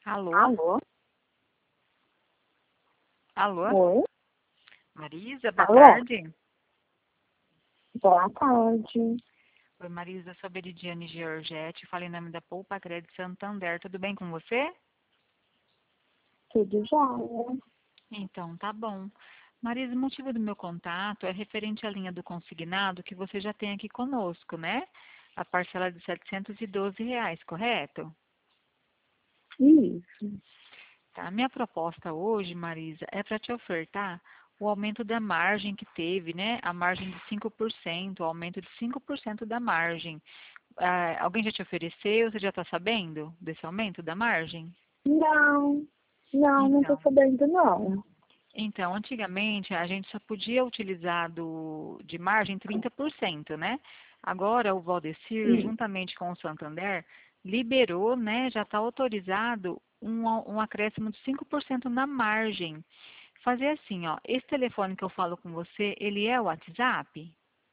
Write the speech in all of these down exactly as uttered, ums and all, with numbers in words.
Alô? Alô? Alô? Oi? Marisa, boa Alô? tarde. Boa tarde. Oi, Marisa, sou Beridiane Georgette, falo em nome da Poupa Crédito Santander. Tudo bem com você? Tudo jóia? Então, tá bom. Marisa, o motivo do meu contato é referente à linha do consignado que você já tem aqui conosco, né? A parcela de setecentos e doze reais, correto? Isso. Tá, a minha proposta hoje, Marisa, é para te ofertar o aumento da margem que teve, né? A margem de cinco por cento, o aumento de cinco por cento da margem. Ah, alguém já te ofereceu? Você já está sabendo desse aumento da margem? Não, não, não tô Então, sabendo não. então, antigamente a gente só podia utilizar do, de margem trinta por cento, né? Agora o Valdecir, Isso. juntamente com o Santander, liberou, né? Já está autorizado um, um acréscimo de cinco por cento na margem. Fazer assim, ó, esse telefone que eu falo com você, ele é o WhatsApp?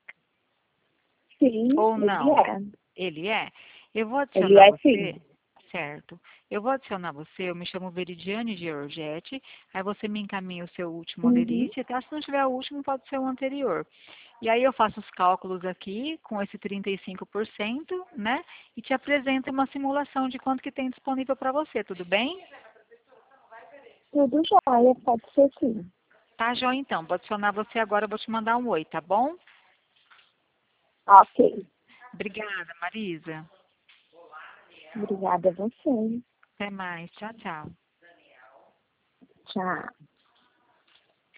Sim, Ou ele não? é. Ele é? Eu vou Ele adicionar é você, sim. certo? Eu vou adicionar você, eu me chamo Veridiane Georgette, aí você me encaminha o seu último Uhum. olerite, tá? Se não tiver o último, pode ser o anterior. E aí eu faço os cálculos aqui com esse trinta e cinco por cento, né? E te apresento uma simulação de quanto que tem disponível para você, tudo bem? Tudo jóia, pode ser sim. Tá, Jó, então. Vou adicionar você agora, eu vou te mandar um oi, tá bom? Ok. Obrigada, Marisa. Obrigada a você. Até mais. Tchau, tchau. Tchau.